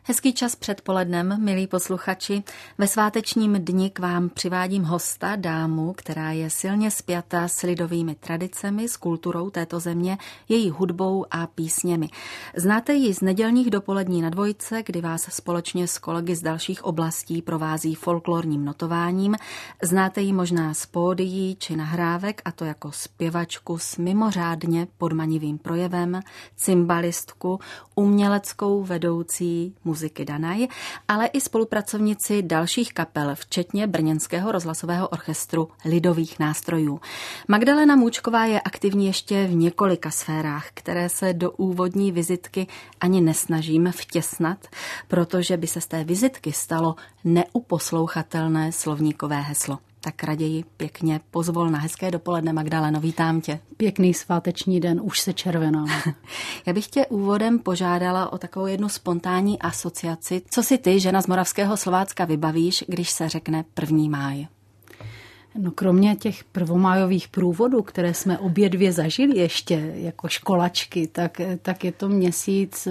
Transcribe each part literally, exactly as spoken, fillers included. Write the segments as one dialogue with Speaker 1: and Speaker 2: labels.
Speaker 1: Hezký čas předpolednem, milí posluchači. Ve svátečním dni k vám přivádím hosta, dámu, která je silně spjata s lidovými tradicemi, s kulturou této země, její hudbou a písněmi. Znáte ji z nedělních dopolední na Dvojce, kdy vás společně s kolegy z dalších oblastí provází folklorním notováním. Znáte ji možná z pódií či nahrávek, a to jako zpěvačku s mimořádně podmanivým projevem, cymbalistku, uměleckou vedoucí muziky Danaj, ale i spolupracovnici dalších kapel, včetně brněnského rozhlasového orchestru lidových nástrojů. Magdalena Můčková je aktivní ještě v několika sférách, které se do úvodní vizitky ani nesnažím vtěsnat, protože by se z té vizitky stalo neuposlouchatelné slovníkové heslo. Tak raději pěkně pozvol na hezké dopoledne, Magdaleno, vítám tě.
Speaker 2: Pěkný sváteční den, už se červená.
Speaker 1: Já bych tě úvodem požádala o takovou jednu spontánní asociaci. Co si ty, žena z Moravského Slovácka, vybavíš, když se řekne první máj?
Speaker 2: No kromě těch prvomájových průvodů, které jsme obě dvě zažili ještě jako školačky, tak, tak je to měsíc,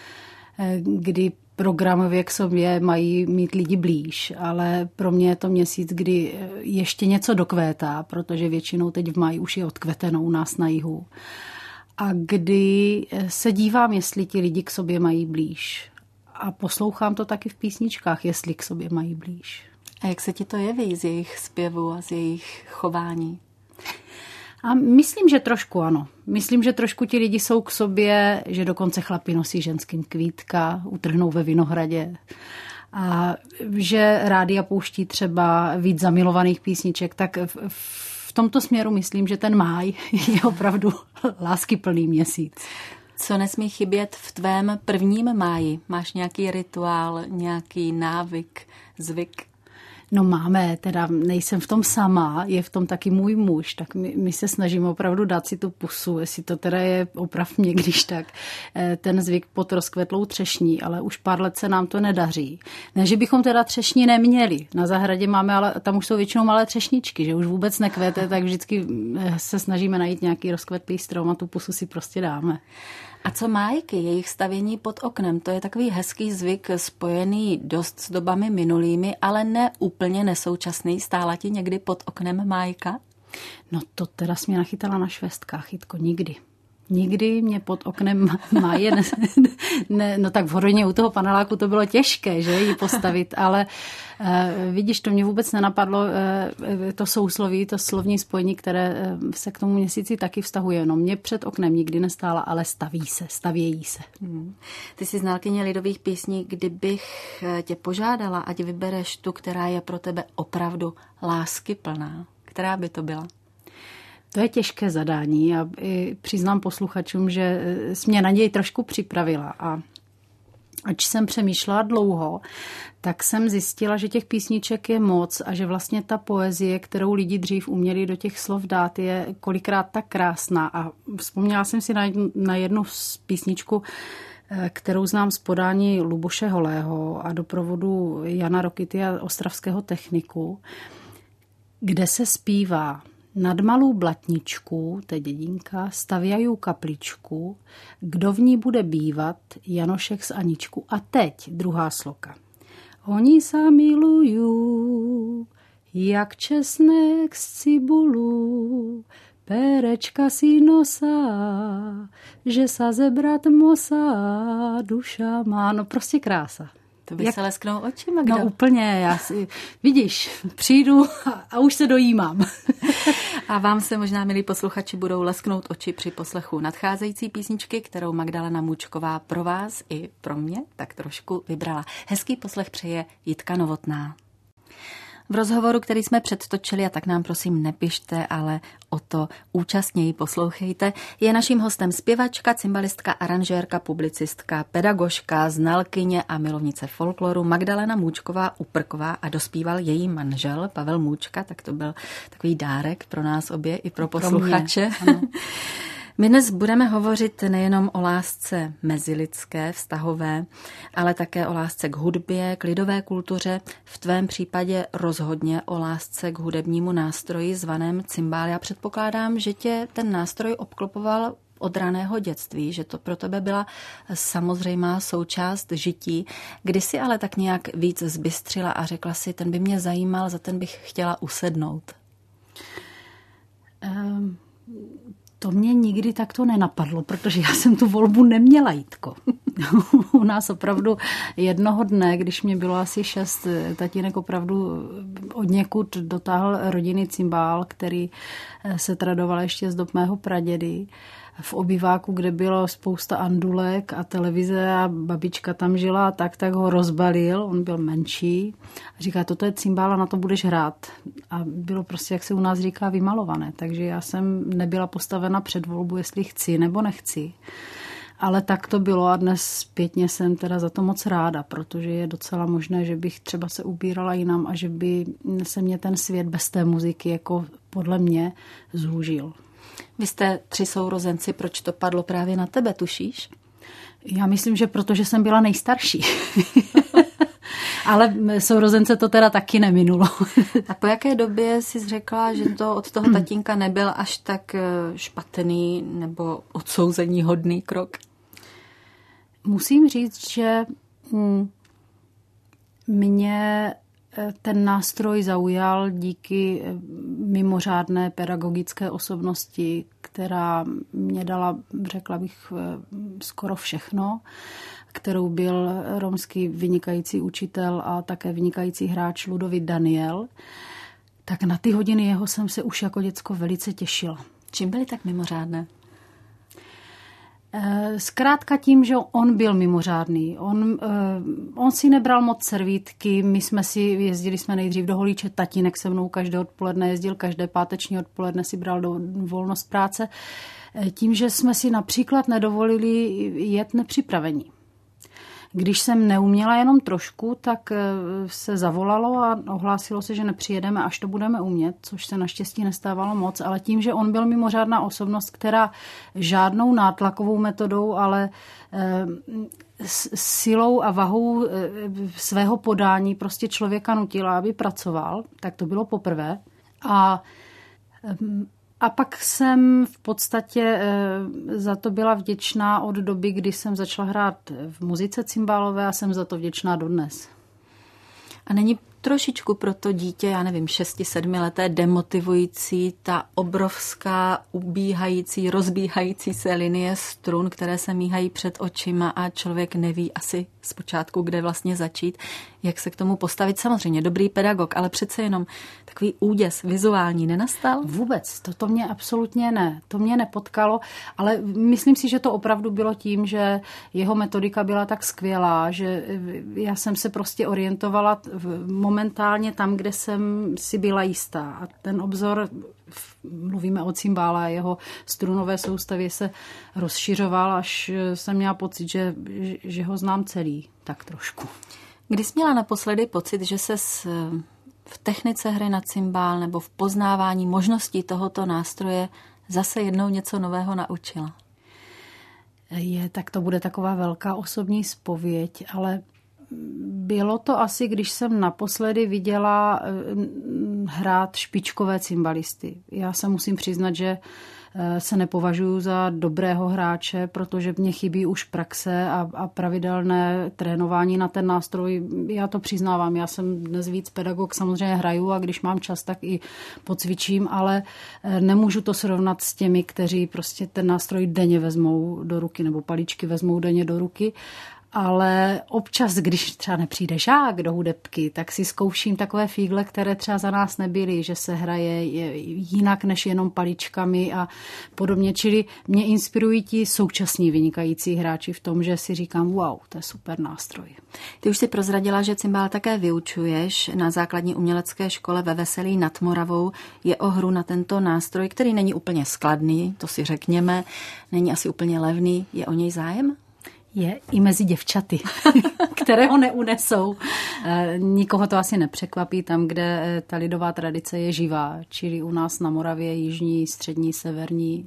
Speaker 2: kdy programově k sobě mají mít lidi blíž, ale pro mě je to měsíc, kdy ještě něco dokvétá, protože většinou teď v máji už je odkveteno u nás na jihu. A kdy se dívám, jestli ti lidi k sobě mají blíž. A poslouchám to taky v písničkách, jestli k sobě mají blíž.
Speaker 1: A jak se ti to jeví z jejich zpěvu a z jejich chování?
Speaker 2: A myslím, že trošku ano. Myslím, že trošku ti lidi jsou k sobě, že dokonce chlapi nosí ženským kvítka, utrhnou ve Vinohradě. A že rádia pouští třeba víc zamilovaných písniček, tak v, v tomto směru myslím, že ten máj je opravdu láskyplný měsíc.
Speaker 1: Co nesmí chybět v tvém prvním máji? Máš nějaký rituál, nějaký návyk, zvyk?
Speaker 2: No máme, teda nejsem v tom sama, je v tom taky můj muž, tak my, my se snažíme opravdu dát si tu pusu, jestli to teda je, oprav mě, když tak, ten zvyk pod rozkvetlou třešní, ale už pár let se nám to nedaří. Ne, že bychom teda třešní neměli, na zahradě máme, ale tam už jsou většinou malé třešničky, že už vůbec nekvete, tak vždycky se snažíme najít nějaký rozkvetlý strom a tu pusu si prostě dáme.
Speaker 1: A co májky, jejich stavění pod oknem, to je takový hezký zvyk spojený dost s dobami minulými, ale ne úplně nesoučasný. Stála ti někdy pod oknem májka?
Speaker 2: No to teda jsi mě nachytala na švestkách, Chytko, nikdy. Nikdy mě pod oknem máje, ne, ne, no tak v Horoně u toho paneláku to bylo těžké, že ji postavit, ale e, vidíš, to mě vůbec nenapadlo, e, to sousloví, to slovní spojení, které se k tomu měsíci taky vztahuje. No mě před oknem nikdy nestála, ale staví se, stavějí se.
Speaker 1: Hmm. Ty jsi znalkyně lidových písní, kdybych tě požádala, ať vybereš tu, která je pro tebe opravdu láskyplná, která by to byla?
Speaker 2: To je těžké zadání a přiznám posluchačům, že jsi mě na něj trošku připravila a ač jsem přemýšlela dlouho, tak jsem zjistila, že těch písniček je moc a že vlastně ta poezie, kterou lidi dřív uměli do těch slov dát, je kolikrát tak krásná. A vzpomněla jsem si na jednu, na jednu písničku, kterou znám z podání Luboše Holého a doprovodu Jana Rokity a Ostravského techniku, kde se zpívá: nad malou blatničku, to je dědinka, stavějí kapličku, kdo v ní bude bývat, Janošek s Aničku. A teď druhá sloka. Oni se milují, jak česnek z cibulu, perečka si nosá, že sa zebrat mosa, duša má. No prostě krása.
Speaker 1: To by Jak? se lesknou oči, Magda.
Speaker 2: No úplně, já si, vidíš, přijdu a, a už se dojímám.
Speaker 1: A vám se možná, milí posluchači, budou lesknout oči při poslechu nadcházející písničky, kterou Magdalena Můčková pro vás i pro mě tak trošku vybrala. Hezký poslech přeje Jitka Novotná. V rozhovoru, který jsme předtočili, a tak nám prosím nepište, ale o to účastněji poslouchejte, je naším hostem zpěvačka, cymbalistka, aranžérka, publicistka, pedagožka, znalkyně a milovnice folkloru Magdalena Můčková Uprková a dospíval její manžel Pavel Můčka, tak to byl takový dárek pro nás obě i pro posluchače.
Speaker 2: Pro mě,
Speaker 1: My dnes budeme hovořit nejenom o lásce mezilidské, vztahové, ale také o lásce k hudbě, k lidové kultuře, v tvém případě rozhodně o lásce k hudebnímu nástroji zvaném cymbál. Já předpokládám, že tě ten nástroj obklopoval od raného dětství, že to pro tebe byla samozřejmá součást žití. Kdy jsi ale tak nějak víc zbystřila a řekla si, ten by mě zajímal, za ten bych chtěla usednout?
Speaker 2: Um... To mě nikdy takto nenapadlo, protože já jsem tu volbu neměla, Jitko. U nás opravdu jednoho dne, když mě bylo asi šest, tatínek opravdu od někud dotáhl rodinný cymbál, který se tradoval ještě z dob mého pradědy. V obýváku, kde bylo spousta andulek a televize a babička tam žila, tak, tak ho rozbalil, on byl menší. A říká, toto je cymbál a na to budeš hrát. A bylo prostě, jak se u nás říká, vymalované. Takže já jsem nebyla postavena před volbu, jestli chci nebo nechci. Ale tak to bylo a dnes zpětně jsem teda za to moc ráda, protože je docela možné, že bych třeba se ubírala jinam a že by se mě ten svět bez té muziky jako podle mě zúžil.
Speaker 1: Vy jste tři sourozenci, proč to padlo právě na tebe, tušíš?
Speaker 2: Já myslím, že protože jsem byla nejstarší. Ale sourozence to teda taky neminulo.
Speaker 1: A po jaké době jsi řekla, že to od toho tatínka nebyl až tak špatný nebo odsouzení hodný krok?
Speaker 2: Musím říct, že mě ten nástroj zaujal díky mimořádné pedagogické osobnosti, která mě dala, řekla bych, skoro všechno, kterou byl romský vynikající učitel a také vynikající hráč Ludovít Daniel. Tak na ty hodiny jeho jsem se už jako děcko velice těšila.
Speaker 1: Čím byly tak mimořádné?
Speaker 2: Zkrátka tím, že on byl mimořádný. On, on si nebral moc servítky, my jsme si jezdili jsme nejdřív do Holíče, tatínek se mnou každé odpoledne jezdil, každé páteční odpoledne si bral do volnost práce. Tím, že jsme si například nedovolili jet nepřipravení. Když jsem neuměla jenom trošku, tak se zavolalo a ohlásilo se, že nepřijedeme, až to budeme umět, což se naštěstí nestávalo moc, ale tím, že on byl mimořádná osobnost, která žádnou nátlakovou metodou, ale silou a vahou svého podání prostě člověka nutila, aby pracoval, tak to bylo poprvé. A A pak jsem v podstatě za to byla vděčná od doby, kdy jsem začala hrát v muzice cymbálové a jsem za to vděčná dodnes.
Speaker 1: A není trošičku pro to dítě, já nevím, šesti, sedmi leté demotivující ta obrovská ubíhající, rozbíhající se linie strun, které se míhají před očima a člověk neví asi zpočátku, kde vlastně začít, jak se k tomu postavit. Samozřejmě dobrý pedagog, ale přece jenom takový úděs vizuální nenastal?
Speaker 2: Vůbec, to, to mě absolutně ne. To mě nepotkalo, ale myslím si, že to opravdu bylo tím, že jeho metodika byla tak skvělá, že já jsem se prostě orientovala momentálně tam, kde jsem si byla jistá. A ten obzor, mluvíme o cymbále, jeho strunové soustavě se rozšiřoval, až jsem měla pocit, že, že ho znám celý, tak trošku.
Speaker 1: Kdy jsi měla naposledy pocit, že se v technice hry na cymbál nebo v poznávání možností tohoto nástroje zase jednou něco nového naučila?
Speaker 2: Je, tak to bude taková velká osobní zpověď, ale bylo to asi, když jsem naposledy viděla hrát špičkové cymbalisty. Já se musím přiznat, že se nepovažuji za dobrého hráče, protože mě chybí už praxe a, a pravidelné trénování na ten nástroj. Já to přiznávám, já jsem dnes víc pedagog, samozřejmě hraju a když mám čas, tak i pocvičím, ale nemůžu to srovnat s těmi, kteří prostě ten nástroj denně vezmou do ruky nebo paličky vezmou denně do ruky. Ale občas, když třeba nepřijde žák do hudebky, tak si zkouším takové fígle, které třeba za nás nebyly, že se hraje jinak než jenom paličkami a podobně. Čili mě inspirují ti současní vynikající hráči v tom, že si říkám, wow, to je super nástroj.
Speaker 1: Ty už si prozradila, že cymbál také vyučuješ na základní umělecké škole ve Veselí nad Moravou. Je o hru na tento nástroj, který není úplně skladný, to si řekněme, není asi úplně levný. Je o něj zájem?
Speaker 2: Je i mezi děvčaty, které ho neunesou. Nikoho to asi nepřekvapí tam, kde ta lidová tradice je živá, čili u nás na Moravě, jižní, střední, severní,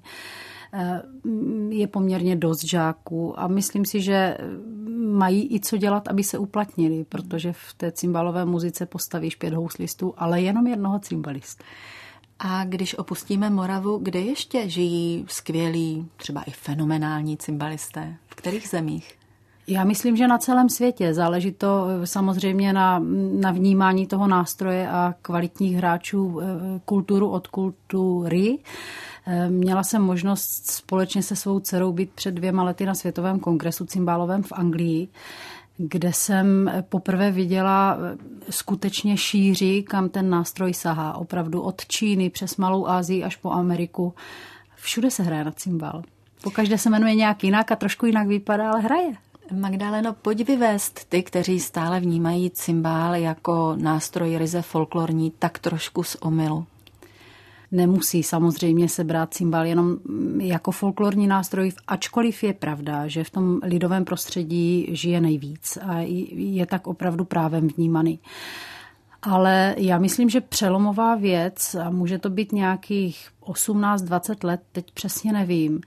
Speaker 2: je poměrně dost žáků a myslím si, že mají i co dělat, aby se uplatnili, protože v té cymbálové muzice postavíš pět houslistů, ale jenom jednoho cymbalistu.
Speaker 1: A když opustíme Moravu, kde ještě žijí skvělí, třeba i fenomenální cymbalisté? V kterých zemích?
Speaker 2: Já myslím, že na celém světě. Záleží to samozřejmě na, na vnímání toho nástroje a kvalitních hráčů kulturu od kultury. Měla jsem možnost společně se svou dcerou být před dvěma lety na Světovém kongresu cymbálovém v Anglii, kde jsem poprvé viděla skutečně šíři, kam ten nástroj sahá. Opravdu od Číny přes Malou Asii až po Ameriku. Všude se hraje na cymbál. Pokaždé se jmenuje nějak jinak a trošku jinak vypadá, ale hraje.
Speaker 1: Magdaleno, pojď vyvést ty, kteří stále vnímají cymbál jako nástroj ryze folklorní, tak trošku z omylu.
Speaker 2: Nemusí samozřejmě se brát cymbál jenom jako folklorní nástroj, ačkoliv je pravda, že v tom lidovém prostředí žije nejvíc a je tak opravdu právem vnímaný. Ale já myslím, že přelomová věc, a může to být nějakých osmnáct dvacet let, teď přesně nevím,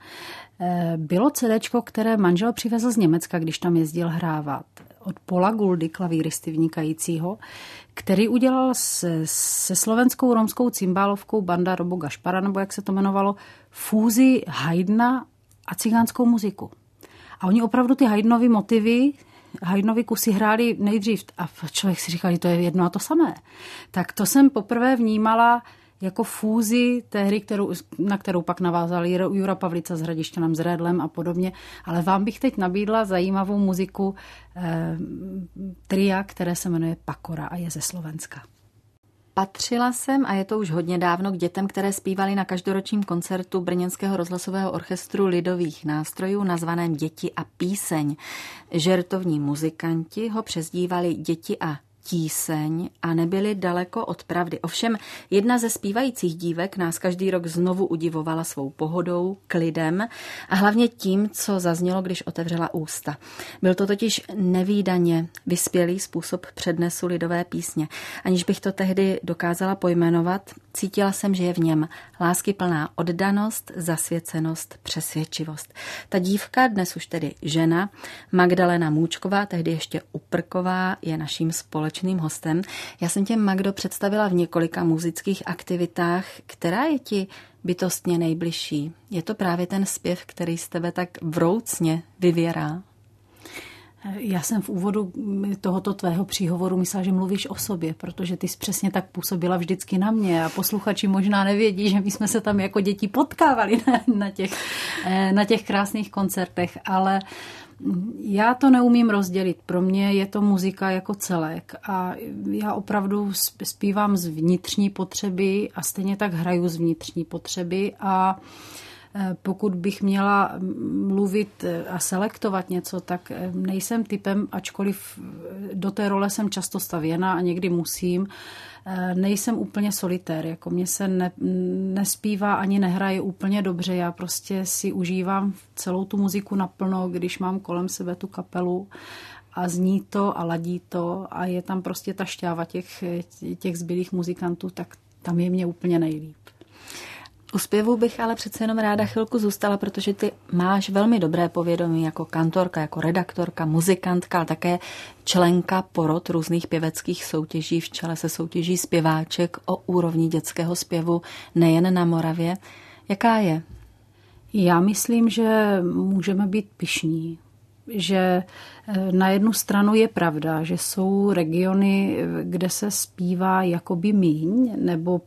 Speaker 2: bylo CDčko, které manžel přivezl z Německa, když tam jezdil hrávat. Od Paula Gouldy, klavíristy vynikajícího, který udělal se, se slovenskou romskou cymbálovkou Banda Robo Gašpara, nebo jak se to jmenovalo, fúzi Haydna a cigánskou muziku. A oni opravdu ty Haydnovy motivy, Haydnovy kusy hráli nejdřív a člověk si říkal, že to je jedno a to samé. Tak to jsem poprvé vnímala jako fúzi té hry, kterou, na kterou pak navázali Jura Pavlica s Hradišťanem, s Redlem a podobně. Ale vám bych teď nabídla zajímavou muziku eh, tria, které se jmenuje Pakora a je ze Slovenska.
Speaker 1: Patřila jsem, a je to už hodně dávno, k dětem, které zpívali na každoročním koncertu Brněnského rozhlasového orchestru lidových nástrojů nazvaném Děti a píseň. Žertovní muzikanti ho přezdívali Děti a tíseň a nebyli daleko od pravdy. Ovšem, jedna ze zpívajících dívek nás každý rok znovu udivovala svou pohodou, klidem a hlavně tím, co zaznělo, když otevřela ústa. Byl to totiž nevídaně vyspělý způsob přednesu lidové písně. Aniž bych to tehdy dokázala pojmenovat, cítila jsem, že je v něm láskyplná oddanost, zasvěcenost, přesvědčivost. Ta dívka, dnes už tedy žena, Magdalena Můčková, tehdy ještě Uprková, je naším společným hostem. Já jsem tě, Magdo, představila v několika muzických aktivitách. Která je ti bytostně nejbližší? Je to právě ten zpěv, který z tebe tak vroucně vyvěrá?
Speaker 2: Já jsem v úvodu tohoto tvého příhovoru myslela, že mluvíš o sobě, protože ty jsi přesně tak působila vždycky na mě a posluchači možná nevědí, že my jsme se tam jako děti potkávali na, na, těch, na těch krásných koncertech, ale já to neumím rozdělit. Pro mě je to muzika jako celek a já opravdu zpívám z vnitřní potřeby a stejně tak hraju z vnitřní potřeby a pokud bych měla mluvit a selektovat něco, tak nejsem typem, ačkoliv do té role jsem často stavěna a někdy musím, nejsem úplně solitér, jako mě se ne, nespívá ani nehraje úplně dobře, já prostě si užívám celou tu muziku naplno, když mám kolem sebe tu kapelu a zní to a ladí to a je tam prostě ta šťáva těch, těch zbylých muzikantů, tak tam je mě úplně nejlíp.
Speaker 1: U zpěvu bych ale přece jenom ráda chvilku zůstala, protože ty máš velmi dobré povědomí jako kantorka, jako redaktorka, muzikantka, ale také členka porot různých pěveckých soutěží. V čele se soutěží zpěváček o úrovni dětského zpěvu nejen na Moravě. Jaká je?
Speaker 2: Já myslím, že můžeme být pyšní. Že na jednu stranu je pravda, že jsou regiony, kde se zpívá jakoby míň, nebo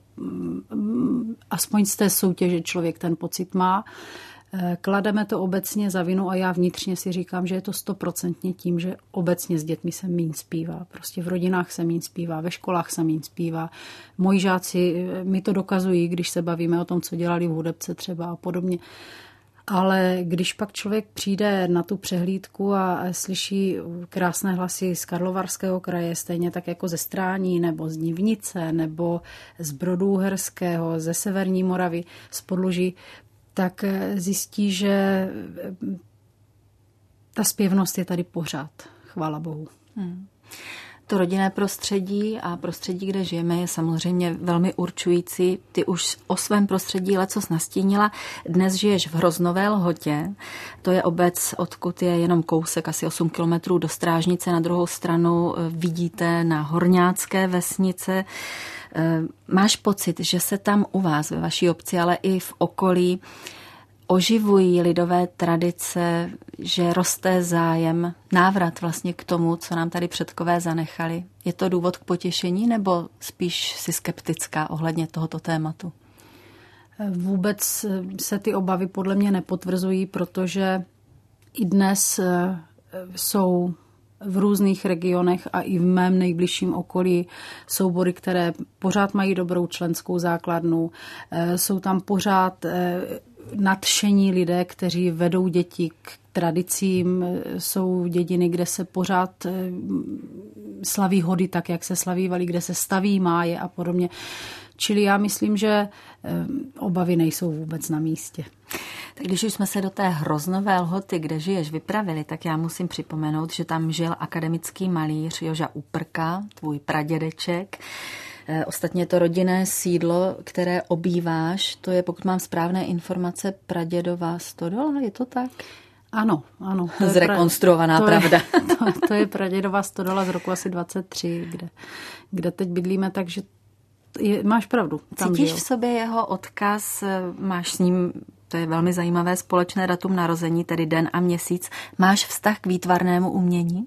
Speaker 2: aspoň z té soutěže člověk ten pocit má. Klademe to obecně za vinu a já vnitřně si říkám, že je to stoprocentně tím, že obecně s dětmi se míň zpívá. Prostě v rodinách se míň zpívá, ve školách se míň zpívá. Moji žáci mi to dokazují, když se bavíme o tom, co dělali v hudebce třeba a podobně. Ale když pak člověk přijde na tu přehlídku a slyší krásné hlasy z Karlovarského kraje, stejně tak jako ze Strání, nebo z Nivnice, nebo z Brodu Uherského, ze Severní Moravy, z Podluží, tak zjistí, že ta zpěvnost je tady pořád. Chvála Bohu. Hmm.
Speaker 1: To rodinné prostředí a prostředí, kde žijeme, je samozřejmě velmi určující. Ty už o svém prostředí lecos nastínila. Dnes žiješ v Hroznové Lhotě. To je obec, odkud je jenom kousek, asi osm kilometrů do Strážnice. Na druhou stranu vidíte na horňácké vesnice. Máš pocit, že se tam u vás, ve vaší obci, ale i v okolí, oživují lidové tradice, že roste zájem, návrat vlastně k tomu, co nám tady předkové zanechali? Je to důvod k potěšení, nebo spíš si skeptická ohledně tohoto tématu?
Speaker 2: Vůbec se ty obavy podle mě nepotvrzují, protože i dnes jsou v různých regionech a i v mém nejbližším okolí soubory, které pořád mají dobrou členskou základnu. Jsou tam pořád nadšení lidé, kteří vedou děti k tradicím. Jsou dědiny, kde se pořád slaví hody tak, jak se slavívaly, kde se staví máje a podobně. Čili já myslím, že obavy nejsou vůbec na místě.
Speaker 1: Tak když už jsme se do té Hroznové Lhoty, kde žiješ, vypravili, tak já musím připomenout, že tam žil akademický malíř Joža Uprka, tvůj pradědeček. Ostatně to rodinné sídlo, které obýváš, to je, pokud mám správné informace, pradědová stodola, je to tak?
Speaker 2: Ano, ano.
Speaker 1: Zrekonstruovaná
Speaker 2: to
Speaker 1: pravda.
Speaker 2: Je, to, to je pradědová stodola z roku asi dvacet tři, kde, kde teď bydlíme, takže je, máš pravdu. Tam
Speaker 1: Cítíš
Speaker 2: žil.
Speaker 1: v sobě jeho odkaz, máš s ním, to je velmi zajímavé, společné datum narození, tedy den a měsíc. Máš vztah k výtvarnému umění?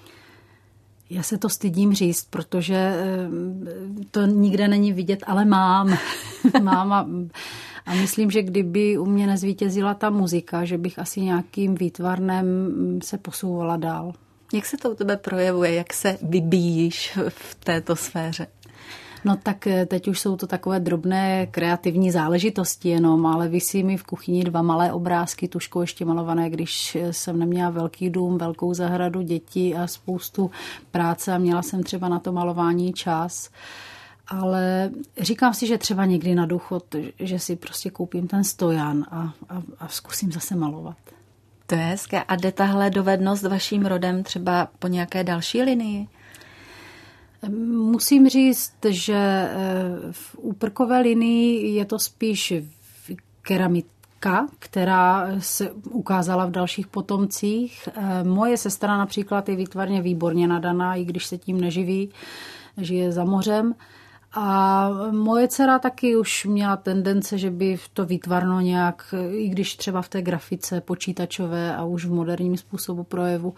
Speaker 2: Já se to stydím říct, protože to nikde není vidět, ale mám. mám a, a myslím, že kdyby u mě nezvítězila ta muzika, že bych asi nějakým výtvarnem se posouvala dál.
Speaker 1: Jak se to u tebe projevuje? Jak se vybíjíš v této sféře?
Speaker 2: No tak teď už jsou to takové drobné kreativní záležitosti jenom, ale visí mi v kuchyni dva malé obrázky, tužkou ještě malované, když jsem neměla velký dům, velkou zahradu, děti a spoustu práce a měla jsem třeba na to malování čas. Ale říkám si, že třeba někdy na důchod, že si prostě koupím ten stojan a, a, a zkusím zase malovat.
Speaker 1: To je hezké. A jde tahle dovednost vaším rodem třeba po nějaké další linii?
Speaker 2: Musím říct, že v úprkové linii je to spíš keramika, která se ukázala v dalších potomcích. Moje sestra například je výtvarně výborně nadaná, i když se tím neživí, žije za mořem. A moje dcera taky už měla tendence, že by to výtvarno nějak, i když třeba v té grafice počítačové a už v moderním způsobu projevu,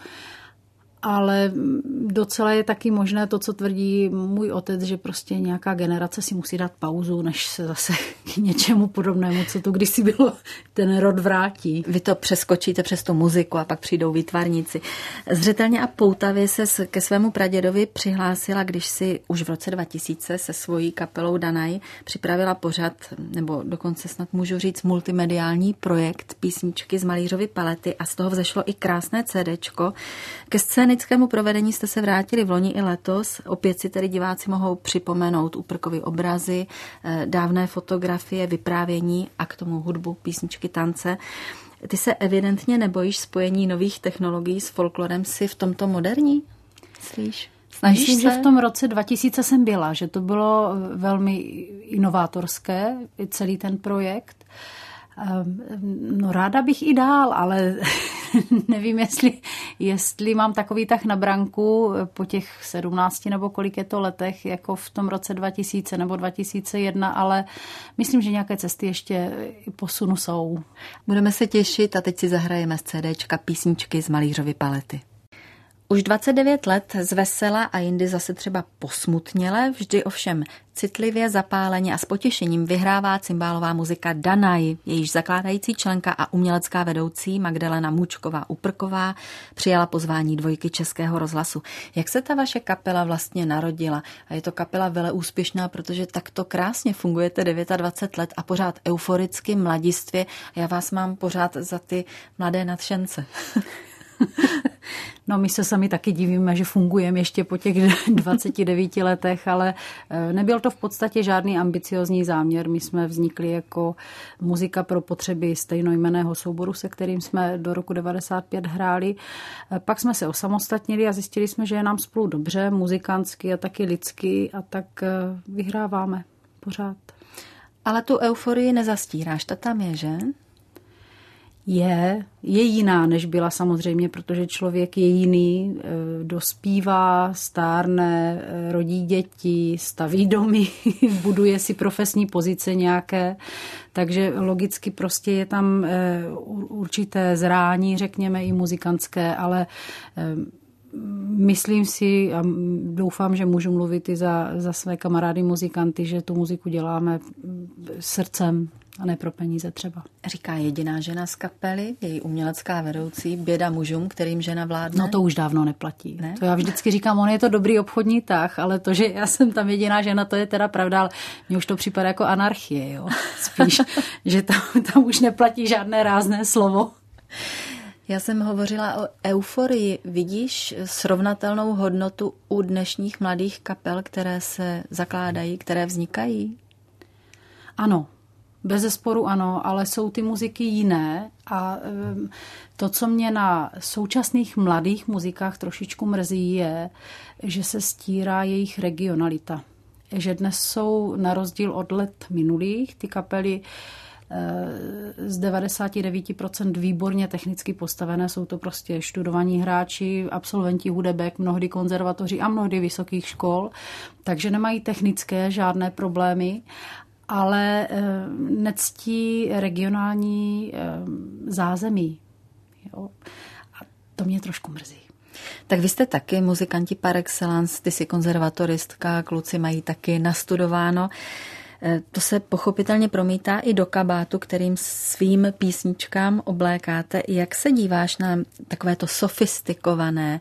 Speaker 2: ale docela je taky možné to, co tvrdí můj otec, že prostě nějaká generace si musí dát pauzu, než se zase k něčemu podobnému, co to kdysi bylo, ten rod vrátí.
Speaker 1: Vy to přeskočíte přes tu muziku a pak přijdou výtvarníci. Zřetelně a poutavě se ke svému pradědovi přihlásila, když si už v roce dva tisíce se svojí kapelou Danaj připravila pořad, nebo dokonce snad můžu říct multimediální projekt Písničky z Malířovy palety a z toho vzešlo i krásné cédéčko. Ke scénickému provedení jste se vrátili v loni i letos. Opět si tedy diváci mohou připomenout Uprkovy obrazy, dávné fotografie, vyprávění a k tomu hudbu, písničky, tance. Ty se evidentně nebojíš spojení nových technologií s folklorem, si v tomto moderní? Myslíš? Snažíš
Speaker 2: Myslím,
Speaker 1: se?
Speaker 2: že v tom roce dva tisíce jsem byla, že to bylo velmi inovátorské, celý ten projekt. No ráda bych i dál, ale nevím, jestli, jestli mám takový tah na branku po těch sedmnácti nebo kolik je to letech, jako v tom roce dva tisíce nebo dva tisíce jedna, ale myslím, že nějaké cesty ještě posunu jsou.
Speaker 1: Budeme se těšit a teď si zahrajeme z CDčka Písničky z Malířovy palety. Už dvacet devět let zvesela a jindy zase třeba posmutněle, vždy ovšem citlivě, zapáleně a s potěšením vyhrává cymbálová muzika Danaj. Jejíž zakládající členka a umělecká vedoucí Magdalena Můčková Uprková přijala pozvání dvojky Českého rozhlasu. Jak se ta vaše kapela vlastně narodila? A je to kapela veleúspěšná, protože takto krásně fungujete dvacet devět let a pořád euforicky, mladistvě. Já vás mám pořád za ty mladé nadšence.
Speaker 2: No, my se sami taky divíme, že fungujeme ještě po těch dvaceti devíti letech, ale nebyl to v podstatě žádný ambiciozní záměr. My jsme vznikli jako muzika pro potřeby stejnojmenného souboru, se kterým jsme do roku devadesát pět hráli. Pak jsme se osamostatnili a zjistili jsme, že je nám spolu dobře, muzikantsky a taky lidsky, a tak vyhráváme pořád.
Speaker 1: Ale tu euforii nezastíráš, ta tam je, že?
Speaker 2: Je, je jiná, než byla samozřejmě, protože člověk je jiný, dospívá, stárne, rodí děti, staví domy, buduje si profesní pozice nějaké, takže logicky prostě je tam určité zrání, řekněme, i muzikantské, ale myslím si a doufám, že můžu mluvit i za, za své kamarády muzikanty, že tu muziku děláme srdcem a ne pro peníze třeba.
Speaker 1: Říká jediná žena z kapely, její umělecká vedoucí, běda mužům, kterým žena vládne.
Speaker 2: No to už dávno neplatí.
Speaker 1: Ne?
Speaker 2: To já vždycky říkám, on je to dobrý obchodní tah, ale to, že já jsem tam jediná žena, to je teda pravda, ale mně už to připadá jako anarchie, jo. Spíš, že tam, tam už neplatí žádné rázné slovo.
Speaker 1: Já jsem hovořila o euforii. Vidíš srovnatelnou hodnotu u dnešních mladých kapel, které se zakládají, které vznikají?
Speaker 2: Ano, bezesporu ano, ale jsou ty muziky jiné a to, co mě na současných mladých muzikách trošičku mrzí, je, že se stírá jejich regionalita. Že dnes jsou na rozdíl od let minulých ty kapely z devadesát devět procent výborně technicky postavené, jsou to prostě študovaní hráči, absolventi hudebek, mnohdy konzervatoří a mnohdy vysokých škol, takže nemají technické žádné problémy, ale nectí regionální zázemí. Jo? A to mě trošku mrzí.
Speaker 1: Tak vy jste taky muzikanti par excellence, ty jsi konzervatoristka, kluci mají taky nastudováno. To se pochopitelně promítá i do kabátu, kterým svým písničkám oblékáte. Jak se díváš na takovéto sofistikované,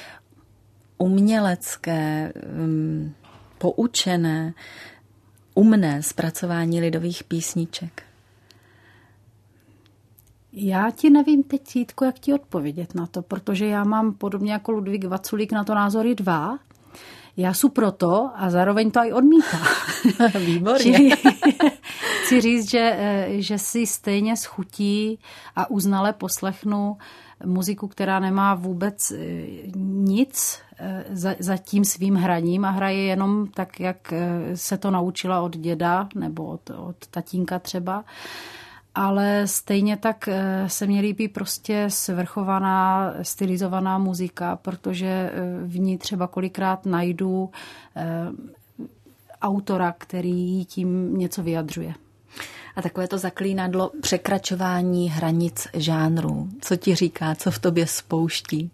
Speaker 1: umělecké, um, poučené, umné zpracování lidových písniček?
Speaker 2: Já ti nevím teď, Jítko, jak ti odpovědět na to, protože já mám podobně jako Ludvík Vaculík na to názory dva. Já jsem proto a zároveň to i odmítá.
Speaker 1: Výborně.
Speaker 2: Chci říct, že, že si stejně schutí a uznale poslechnu muziku, která nemá vůbec nic za, za tím svým hraním a hraje jenom tak, jak se to naučila od děda nebo od, od tatínka třeba. Ale stejně tak se mně líbí prostě svrchovaná, stylizovaná muzika, protože v ní třeba kolikrát najdu autora, který tím něco vyjadřuje.
Speaker 1: A takové to zaklínadlo překračování hranic žánrů. Co ti říká, co v tobě spouští?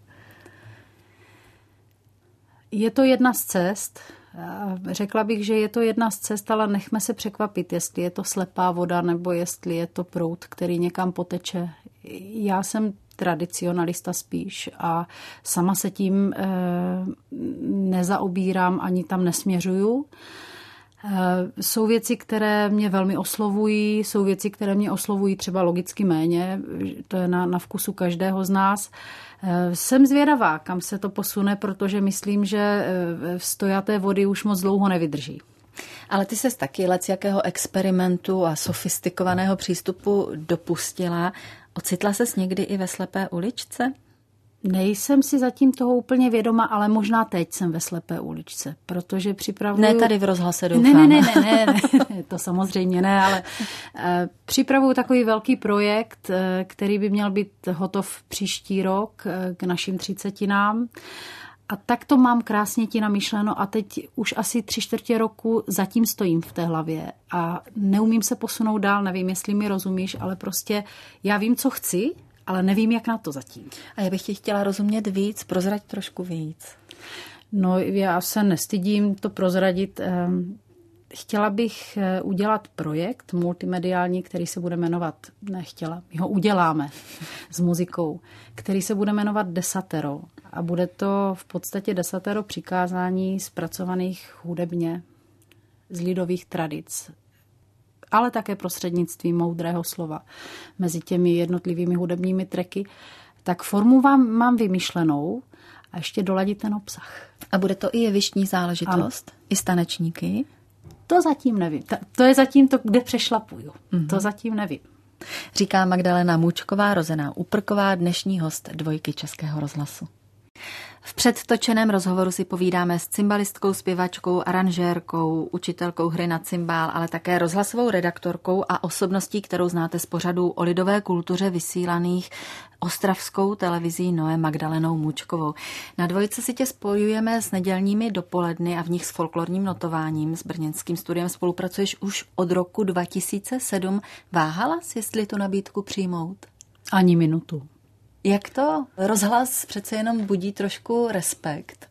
Speaker 2: Je to jedna z cest. Řekla bych, že je to jedna z cest, ale nechme se překvapit, jestli je to slepá voda nebo jestli je to proud, který někam poteče. Já jsem tradicionalista spíš a sama se tím e, nezaobírám, ani tam nesměřuju. E, jsou věci, které mě velmi oslovují, jsou věci, které mě oslovují třeba logicky méně, to je na, na vkusu každého z nás. Jsem zvědavá, kam se to posune, protože myslím, že stojaté vody už moc dlouho nevydrží.
Speaker 1: Ale ty ses taky lec jakého experimentu a sofistikovaného přístupu dopustila. Ocitla ses někdy i ve slepé uličce?
Speaker 2: Nejsem si zatím toho úplně vědoma, ale možná teď jsem ve slepé uličce, protože připravuju...
Speaker 1: Ne tady v rozhlase, doufám.
Speaker 2: Ne, ne, ne, ne, ne, ne to samozřejmě ne, ale eh, připravuju takový velký projekt, eh, který by měl být hotov příští rok eh, k našim třicetinám. A tak to mám krásně ti namyšleno a teď už asi tři čtvrtě roku zatím stojím v té hlavě a neumím se posunout dál, nevím, jestli mi rozumíš, ale prostě já vím, co chci, ale nevím, jak na to zatím.
Speaker 1: A já bych ti chtěla rozumět víc, prozrať trošku víc.
Speaker 2: No, já se nestydím to prozradit. Chtěla bych udělat projekt multimediální, který se bude jmenovat, nechtěla, my ho uděláme s muzikou, který se bude jmenovat Desatero. A bude to v podstatě desatero přikázání zpracovaných hudebně z lidových tradic, ale také prostřednictvím moudrého slova mezi těmi jednotlivými hudebními tracky. Tak formu vám mám vymyšlenou a ještě doladit ten obsah.
Speaker 1: A bude to i jevištní záležitost? Ano. I s tanečníky?
Speaker 2: To zatím nevím. To je zatím to, kde přešlapuju. Mm-hmm. To zatím nevím.
Speaker 1: Říká Magdalena Můčková, rozená Uprková, dnešní host Dvojky Českého rozhlasu. V předtočeném rozhovoru si povídáme s cymbalistkou, zpěvačkou, aranžérkou, učitelkou hry na cymbál, ale také rozhlasovou redaktorkou a osobností, kterou znáte z pořadů o lidové kultuře vysílaných ostravskou televizí Noe Magdalenou Můčkovou. Na Dvojce si tě spojujeme s nedělními dopoledny a v nich s folklorním notováním. S brněnským studiem spolupracuješ už od roku dva tisíce sedm. Váhala jsi, jestli tu nabídku přijmout?
Speaker 2: Ani minutu.
Speaker 1: Jak to? Rozhlas přece jenom budí trošku respekt.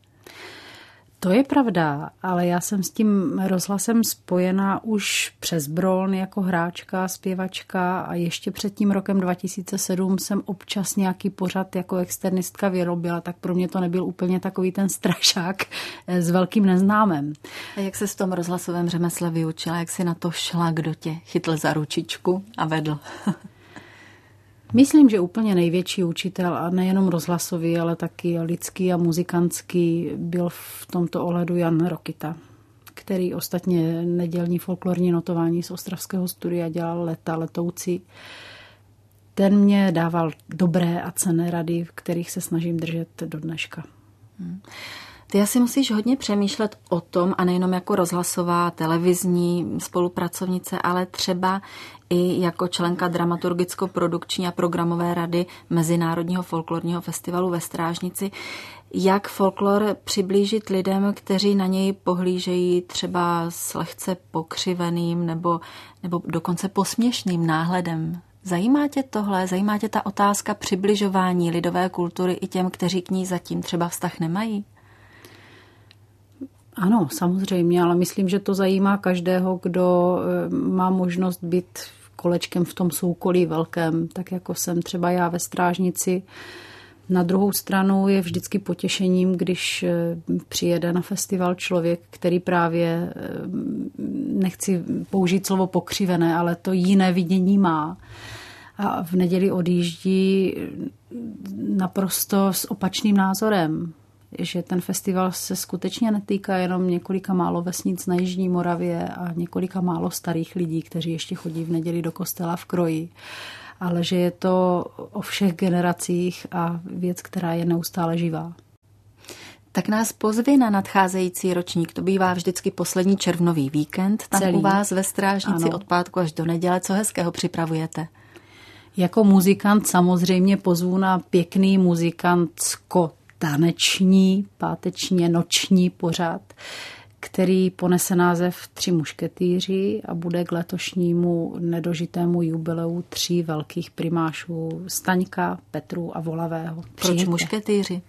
Speaker 2: To je pravda, ale já jsem s tím rozhlasem spojená už přes Bron jako hráčka, zpěvačka a ještě před tím rokem dva tisíce sedm jsem občas nějaký pořad jako externistka vyrobila, tak pro mě to nebyl úplně takový ten strašák s velkým neznámem.
Speaker 1: A jak se v tom rozhlasovém řemesle vyučila, jak si na to šla, kdo tě chytl za ručičku a vedl?
Speaker 2: Myslím, že úplně největší učitel, a nejenom rozhlasový, ale taky lidský a muzikantský, byl v tomto ohledu Jan Rokita, který ostatně nedělní folklorní notování z ostravského studia dělal leta letoucí. Ten mě dával dobré a cenné rady, kterých se snažím držet do dneška.
Speaker 1: Hmm. Ty asi musíš hodně přemýšlet o tom, a nejenom jako rozhlasová, televizní spolupracovnice, ale třeba i jako členka dramaturgicko-produkční a programové rady Mezinárodního folklorního festivalu ve Strážnici, jak folklor přiblížit lidem, kteří na něj pohlížejí třeba s lehce pokřiveným nebo, nebo dokonce posměšným náhledem. Zajímá tě tohle? Zajímá tě ta otázka přibližování lidové kultury i těm, kteří k ní zatím třeba vztah nemají?
Speaker 2: Ano, samozřejmě, ale myslím, že to zajímá každého, kdo má možnost být kolečkem v tom soukolí velkém, tak jako jsem třeba já ve Strážnici. Na druhou stranu je vždycky potěšením, když přijede na festival člověk, který právě, nechci použít slovo pokřivené, ale to jiné vidění má. A v neděli odjíždí naprosto s opačným názorem, že ten festival se skutečně netýká jenom několika málo vesnic na Jižní Moravě a několika málo starých lidí, kteří ještě chodí v neděli do kostela v kroji, ale že je to o všech generacích a věc, která je neustále živá.
Speaker 1: Tak nás pozvi na nadcházející ročník. To bývá vždycky poslední červnový víkend. Tam Celý. U vás ve Strážnici ano. Od pátku až do neděle. Co hezkého připravujete?
Speaker 2: Jako muzikant samozřejmě pozvu na pěkný muzikantsko taneční, pátečně noční pořad, který ponese název Tři mušketýři a bude k letošnímu nedožitému jubileu tří velkých primášů Staňka, Petru a Volavého.
Speaker 1: Proč Přijďte. Mušketýři?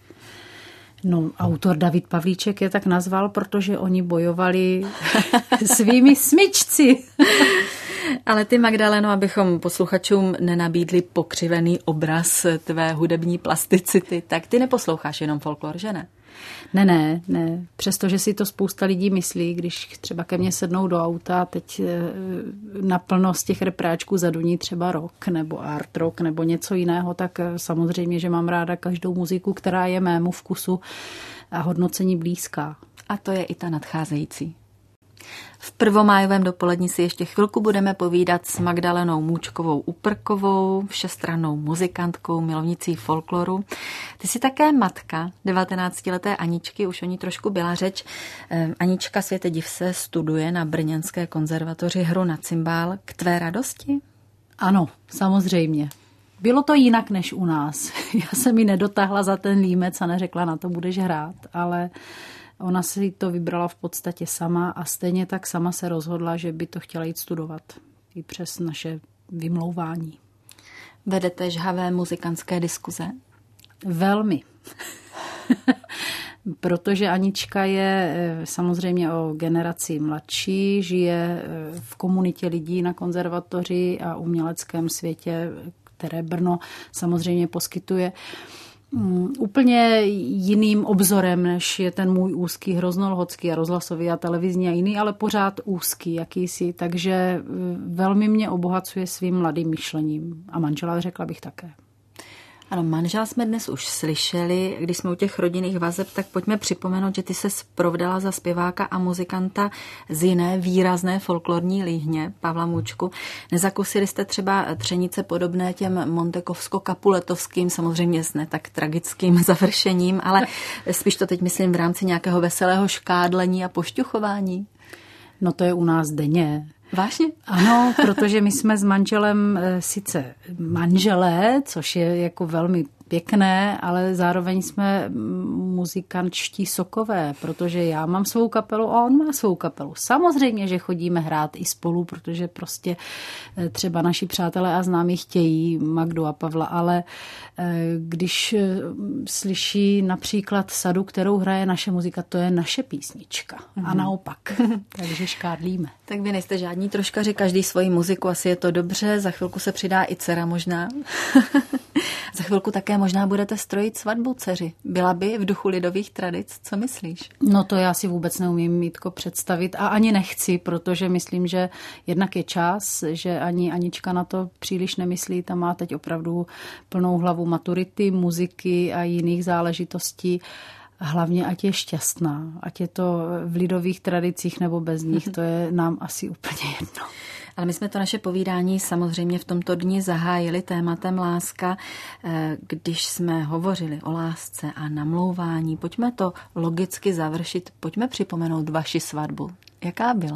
Speaker 2: No, autor David Pavlíček je tak nazval, protože oni bojovali svými smyčci.
Speaker 1: Ale ty, Magdaleno, abychom posluchačům nenabídli pokřivený obraz tvé hudební plasticity, tak ty neposloucháš jenom folklor, že ne?
Speaker 2: Ne, ne, ne. Přestože si to spousta lidí myslí, když třeba ke mně sednou do auta, teď naplno z těch repráčků zaduní třeba rock nebo art rock nebo něco jiného, tak samozřejmě, že mám ráda každou muziku, která je mému vkusu a hodnocení blízká.
Speaker 1: A to je i ta nadcházející. V prvomájovém dopolední si ještě chvilku budeme povídat s Magdalenou Můčkovou Uprkovou, všestrannou muzikantkou, milovnicí folkloru. Ty jsi také matka devatenáctileté Aničky, už o ní trošku byla řeč. Anička, světe div se, studuje na Brněnské konzervatoři hru na cymbál. K tvé radosti?
Speaker 2: Ano, samozřejmě. Bylo to jinak než u nás. Já jsem ji nedotáhla za ten límec a neřekla, na to budeš hrát, ale ona si to vybrala v podstatě sama a stejně tak sama se rozhodla, že by to chtěla jít studovat. I přes naše vymlouvání.
Speaker 1: Vedete žhavé muzikantské diskuze?
Speaker 2: Velmi. Protože Anička je samozřejmě o generaci mladší, žije v komunitě lidí na konzervatoři a uměleckém světě, které Brno samozřejmě poskytuje. Um, úplně jiným obzorem, než je ten můj úzký hroznolohodský a rozhlasový a televizní a jiný, ale pořád úzký jakýsi, takže velmi mě obohacuje svým mladým myšlením. A manžela řekla bych také.
Speaker 1: Ano, manžel jsme dnes už slyšeli, když jsme u těch rodinných vazeb, tak pojďme připomenout, že ty se provdala za zpěváka a muzikanta z jiné výrazné folklorní líhně, Pavla Můčku. Nezakusili jste třeba třenice podobné těm montekovsko-kapuletovským, samozřejmě s ne tak tragickým završením, ale spíš to teď myslím v rámci nějakého veselého škádlení a pošťuchování?
Speaker 2: No to je u nás denně.
Speaker 1: Vážně?
Speaker 2: Ano, protože my jsme s manželem sice manželé, což je jako velmi pěkné, ale zároveň jsme muzikantští sokové, protože já mám svou kapelu a on má svou kapelu. Samozřejmě, že chodíme hrát i spolu, protože prostě třeba naši přátelé a známí chtějí Magdu a Pavla, ale když slyší například Sadu, kterou hraje naše muzika, to je naše písnička. Mm-hmm. A naopak. Takže škádlíme.
Speaker 1: Tak vy nejste žádní troškaři, každý svoji muziku, asi je to dobře, za chvilku se přidá i dcera možná. Za chvilku také možná budete strojit svatbu dceři. Byla by v duchu lidových tradic, co myslíš?
Speaker 2: No to já si vůbec neumím, Mítko, představit a ani nechci, protože myslím, že jednak je čas, že ani Anička na to příliš nemyslí, ta má teď opravdu plnou hlavu maturity, muziky a jiných záležitostí. Hlavně, ať je šťastná, ať je to v lidových tradicích nebo bez nich, to je nám asi úplně jedno.
Speaker 1: Ale my jsme to naše povídání samozřejmě v tomto dni zahájili tématem láska, když jsme hovořili o lásce a namlouvání. Pojďme to logicky završit, pojďme připomenout vaši svatbu. Jaká byla?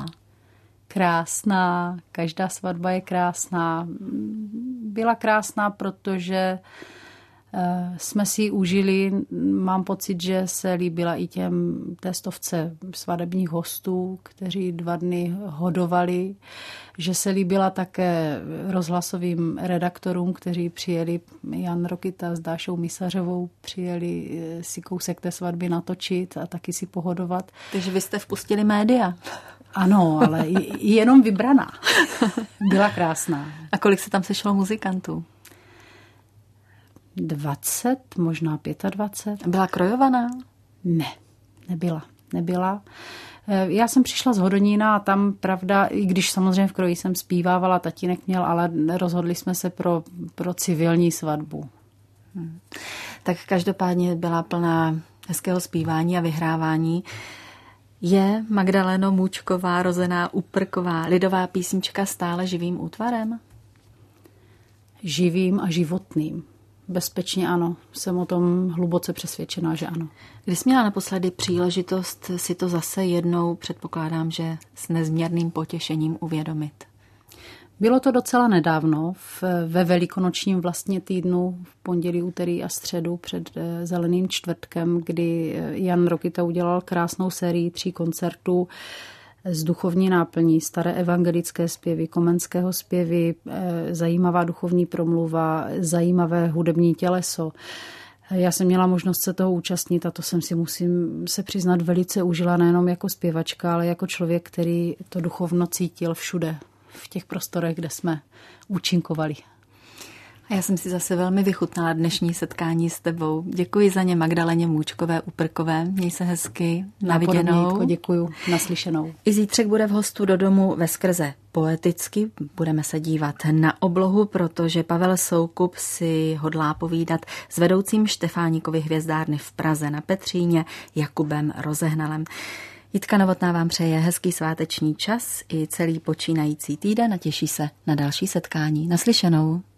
Speaker 2: Krásná, každá svatba je krásná. Byla krásná, protože jsme si ji užili, mám pocit, že se líbila i těm té stovce svadebních hostů, kteří dva dny hodovali, že se líbila také rozhlasovým redaktorům, kteří přijeli, Jan Rokita s Dášou Misařovou, přijeli si kousek té svatby natočit a taky si pohodovat.
Speaker 1: Takže vy jste vpustili média.
Speaker 2: Ano, ale jenom vybraná. Byla krásná.
Speaker 1: A kolik se tam sešlo muzikantů?
Speaker 2: dvacet, možná dvacet pět.
Speaker 1: Byla krojovaná?
Speaker 2: Ne, nebyla. Nebyla. Já jsem přišla z Hodonína a tam, pravda, i když samozřejmě v kroji jsem zpívávala, tatínek měl, ale rozhodli jsme se pro, pro civilní svatbu.
Speaker 1: Hmm. Tak každopádně byla plná hezkého zpívání a vyhrávání. Je Magdaleno Můčková, rozená Uprková, lidová písnička stále živým útvarem?
Speaker 2: Živým a životným. Bezpečně ano. Jsem o tom hluboce přesvědčená, že ano.
Speaker 1: Když jsi měla naposledy příležitost si to zase jednou, předpokládám, že s nezměrným potěšením uvědomit?
Speaker 2: Bylo to docela nedávno, v, ve velikonočním vlastně týdnu, v pondělí, úterý a středu před Zeleným čtvrtkem, kdy Jan Rokita udělal krásnou sérii tří koncertů z duchovní náplní, staré evangelické zpěvy, komenského zpěvy, zajímavá duchovní promluva, zajímavé hudební těleso. Já jsem měla možnost se toho účastnit a to jsem si, musím se přiznat, velice užila nejenom jako zpěvačka, ale jako člověk, který to duchovno cítil všude, v těch prostorech, kde jsme účinkovali.
Speaker 1: A já jsem si zase velmi vychutnala dnešní setkání s tebou. Děkuji za ně Magdaleně Můčkové Uprkové. Měj se hezky. Na viděnou.
Speaker 2: Děkuju. Naslyšenou.
Speaker 1: I zítřek bude v hostu do domu veskrze poeticky. Budeme se dívat na oblohu, protože Pavel Soukup si hodlá povídat s vedoucím Štefánikovy hvězdárny v Praze na Petříně Jakubem Rozehnalem. Jitka Novotná vám přeje hezký sváteční čas i celý počínající týden a těší se na další setkání. Naslyšenou.